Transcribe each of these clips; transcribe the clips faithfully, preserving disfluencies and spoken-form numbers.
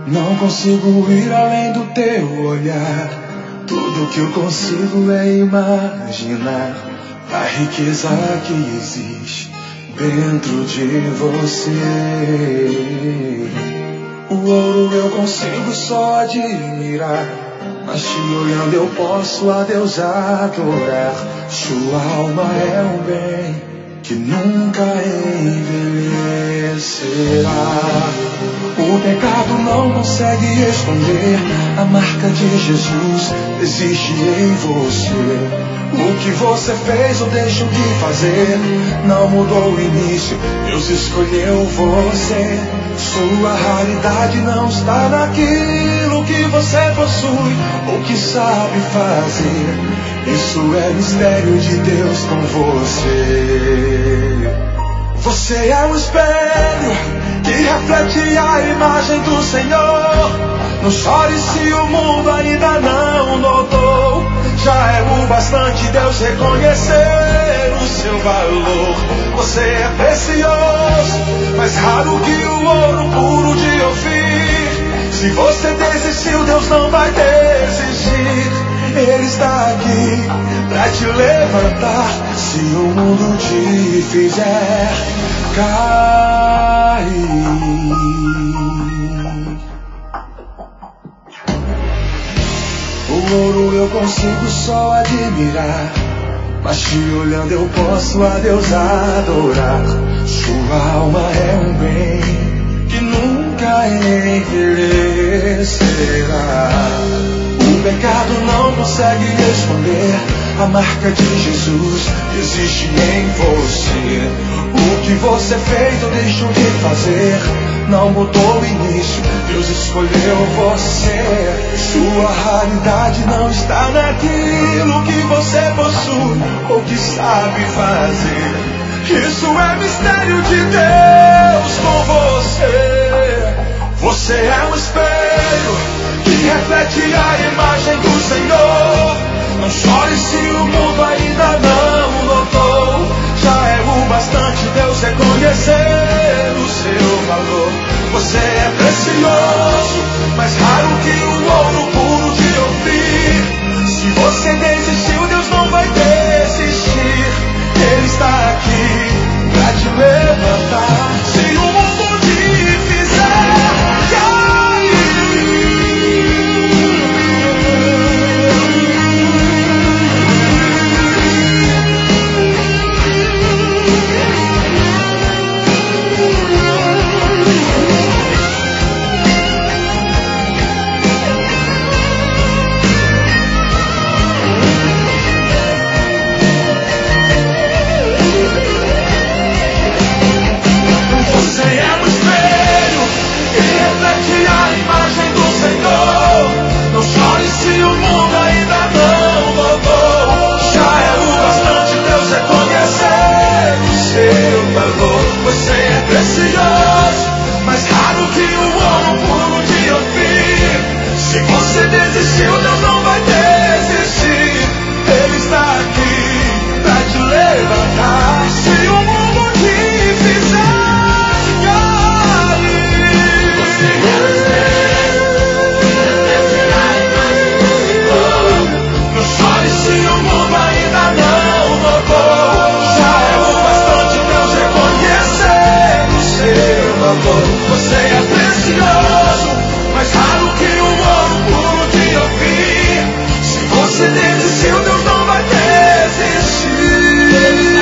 Não consigo ir além do teu olhar. Tudo que eu consigo é imaginar a riqueza que existe dentro de você. O ouro eu consigo só admirar, mas te olhando eu posso a Deus adorar. Sua alma é um bem que nunca envelhecerá. O pecado não consegue esconder a marca de Jesus existe em você. O que você fez ou deixou de fazer não mudou o início, Deus escolheu você. Sua raridade não está naquilo que você possui ou que sabe fazer. Isso é mistério de Deus com você. Você é um espelho que reflete a imagem do Senhor. Não chore se o mundo ainda não notou. Já é o bastante Deus reconhecer o seu valor. Você é precioso, mais raro que o ouro puro de Ofir. Se você desistiu, Deus não vai desistir. Ele está aqui pra te levantar. Se o mundo te fizer cair. O ouro eu consigo só admirar, mas te olhando eu posso a Deus adorar. Sua alma é um bem que nunca envelhecerá. O pecado não consegue esconder a marca de Jesus existe em você. O que você fez ou deixou de fazer não mudou o início, Deus escolheu você. Sua raridade não está naquilo que você possui ou que sabe fazer. Isso é mistério de Deus com você. Você é um espelho que reflete a imagem do Senhor. Não chore se o mundo ainda não notou. Já é o bastante Deus reconhecer o seu valor. Você é precioso, mais raro que o ouro puro de Ofir. Se você desistiu, Deus não vai desistir. Ele está aqui pra te levantar. Se o mundo te fizer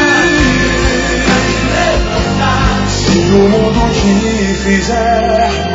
fizer